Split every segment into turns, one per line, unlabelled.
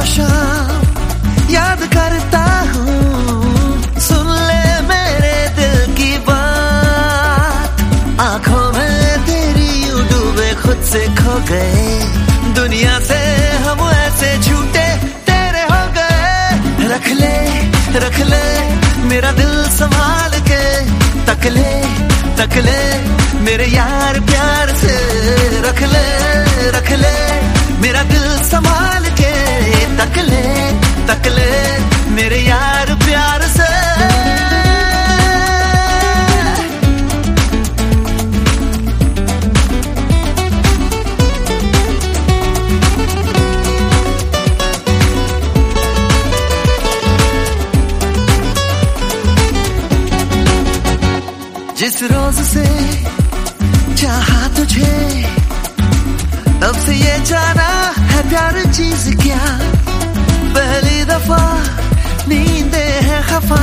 शाम याद करता हूँ, सुन ले मेरे दिल की बात। आंखों में तेरी यूं डूबे खुद से खो गए, दुनिया से हम ऐसे झूठे तेरे हो गए। रख ले मेरा दिल संभाल के, तक ले मेरे यार प्यार से। रख ले मेरा दिल संभाल के, तक ले मेरे यार प्यार से। जिस रोज से चाहा तुझे, तब से ये जाना है प्यार चीज क्या। पहली दफा नींदे है खफा,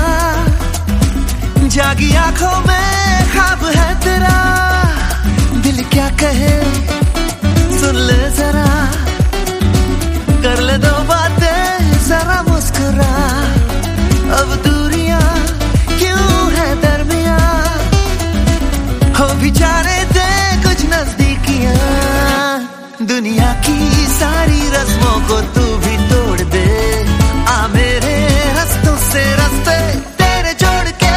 जागी आंखों में ख्वाब है तेरा। दिल क्या कहे सुन ले जरा, कर ले दो बातें जरा मुस्कुरा। अब दूरियां क्यों है दरमिया, हो भी जाने दे कुछ नजदीकियां। दुनिया की सारी रस्मों को तू भी तोड़ दे, आ मेरे रास्तों से रास्ते तेरे जोड़ के।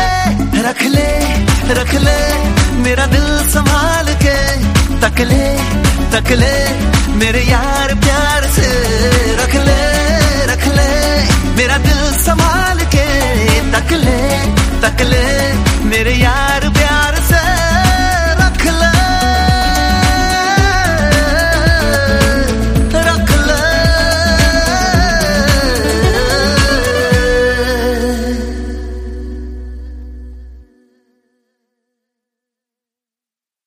रख ले मेरा दिल संभाल के, तक ले मेरे यार प्यार से। रख ले